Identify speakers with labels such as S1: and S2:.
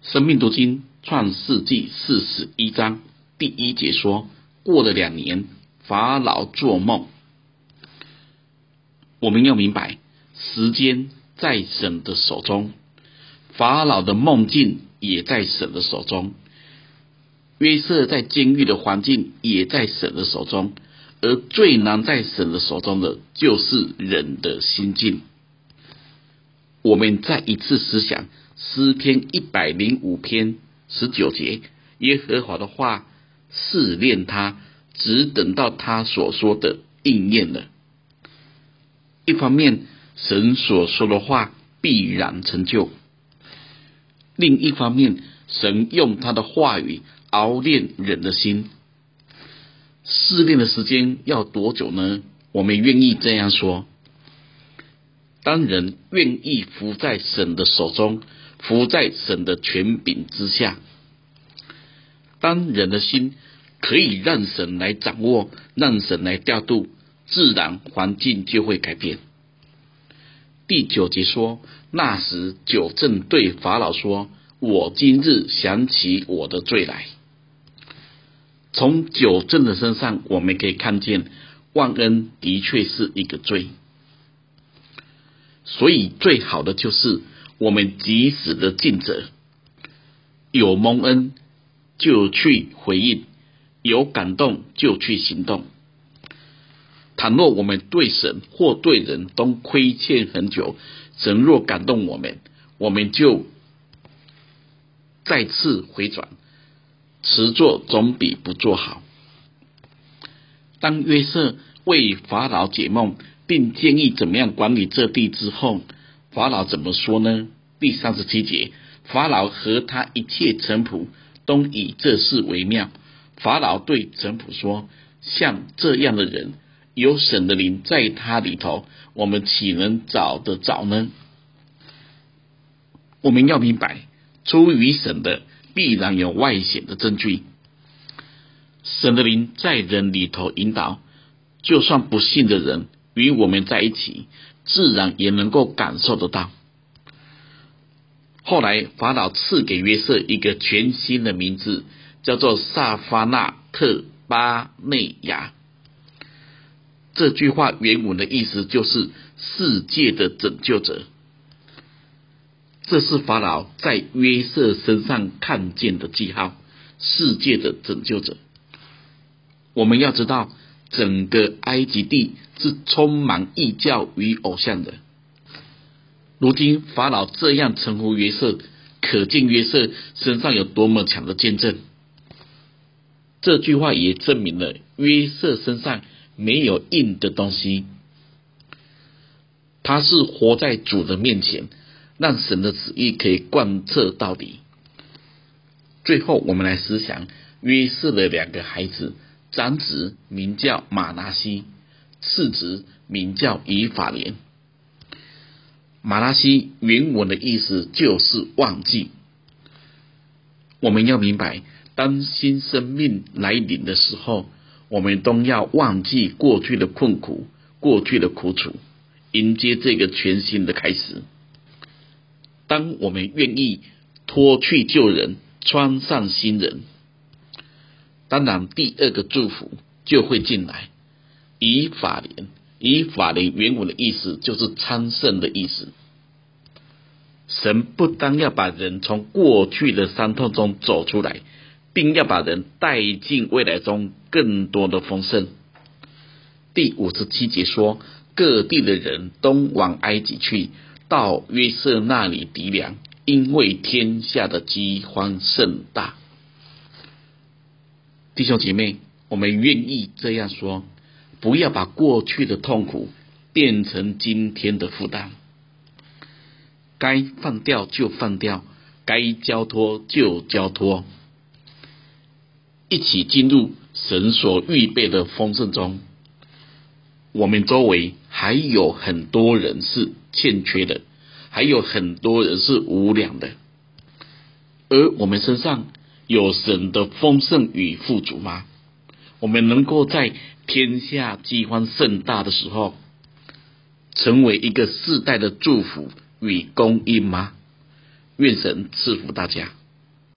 S1: 生命读经创世纪41章第1节说，过了2年，法老做梦。我们要明白，时间在神的手中，法老的梦境也在神的手中，约瑟在监狱的环境也在神的手中，而最难在神的手中的就是人的心境。我们再一次思想诗篇105篇19节，耶和华的话试炼他，只等到他所说的应验了。一方面，神所说的话必然成就；另一方面，神用他的话语熬炼人的心。试炼的时间要多久呢？我们愿意这样说：当人愿意服在神的手中，服在神的权柄之下，当人的心可以让神来掌握，让神来调度，自然环境就会改变。第9节说，那时九正对法老说，我今日想起我的罪来。从九正的身上，我们可以看见忘恩的确是一个罪，所以最好的就是我们及时的尽责，有蒙恩就去回应，有感动就去行动。倘若我们对神或对人都亏欠很久，神若感动我们，我们就再次回转，迟做总比不做好。当约瑟为法老解梦，并建议怎么样管理这地之后，法老怎么说呢？第37节，法老和他一切臣仆都以这事为妙。法老对臣仆说，像这样的人，有神的灵在他里头，我们岂能找得着呢？我们要明白，出于神的必然有外显的证据。神的灵在人里头引导，就算不信的人与我们在一起，自然也能够感受得到。后来法老赐给约瑟一个全新的名字，叫做撒法纳特巴内亚。这句话原文的意思就是世界的拯救者。这是法老在约瑟身上看见的记号，世界的拯救者。我们要知道，整个埃及地是充满异教与偶像的。如今法老这样称呼约瑟，可见约瑟身上有多么强的见证。这句话也证明了约瑟身上没有硬的东西，他是活在主的面前，让神的旨意可以贯彻到底。最后我们来思想约瑟的2个孩子，长子名叫马拿西，次子名叫以法莲。马拿西原文的意思就是忘记。我们要明白，当新生命来临的时候，我们都要忘记过去的困苦，过去的苦楚，迎接这个全新的开始。当我们愿意脱去旧人，穿上新人，当然第2个祝福就会进来。以法莲原文的意思就是昌盛的意思。神不单要把人从过去的伤痛中走出来，并要把人带进未来中更多的丰盛。第57节说，各地的人都往埃及去，到约瑟那里籴粮，因为天下的饥荒甚大。弟兄姐妹，我们愿意这样说，不要把过去的痛苦变成今天的负担。该放掉就放掉，该交托就交托，一起进入神所预备的丰盛中。我们周围还有很多人是欠缺的，还有很多人是无粮的，而我们身上有神的丰盛与富足吗？我们能够在天下饥荒甚大的时候，成为一个世代的祝福与供应吗？愿神赐福大家。